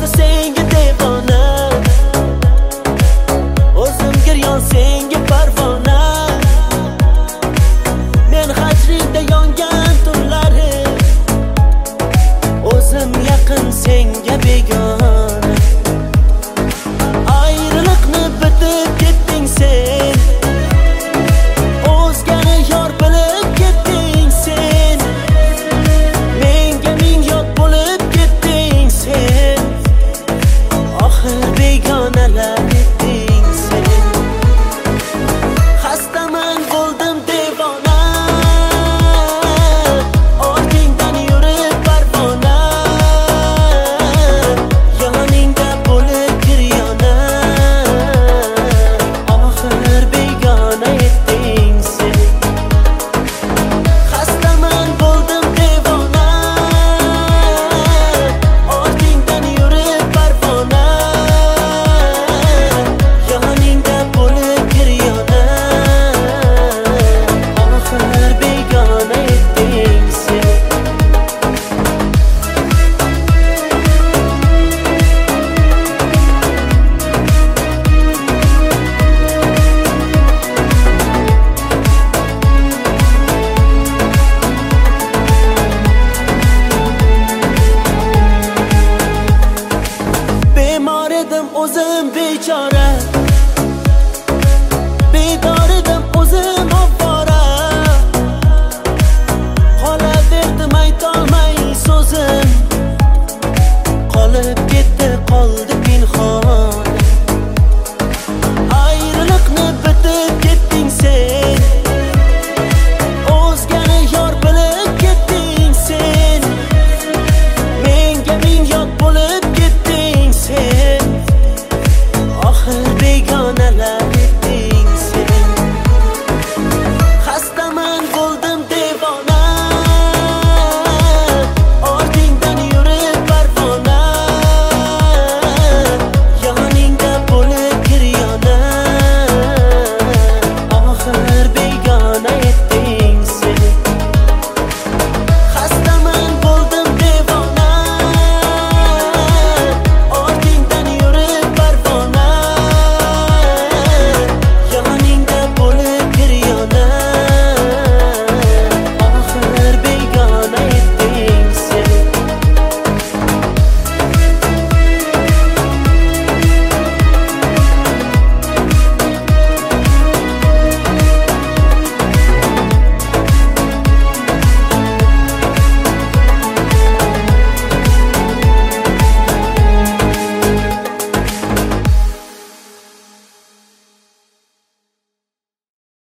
senga devona, o'zim giryon senga parvona. Men hajringda yongan tunlarim, o'zim yaqin senga begona. Ayriliqni bitib ketding sen, o'zgani yor bilib ketding sen. Menga ming yot bo'lib ketding sen, oxir begonalar etding sen. Xastaman bo'ldim devona, ortingdan yurib parvona. Yoningda bo'lib giryona, oxir begona etding sen. Xastaman bo'ldim devona, ortingdan yurib parvona. Yoningda bo'lib giryona, oxir begona etding sen. Bemor edim o'zim bechora,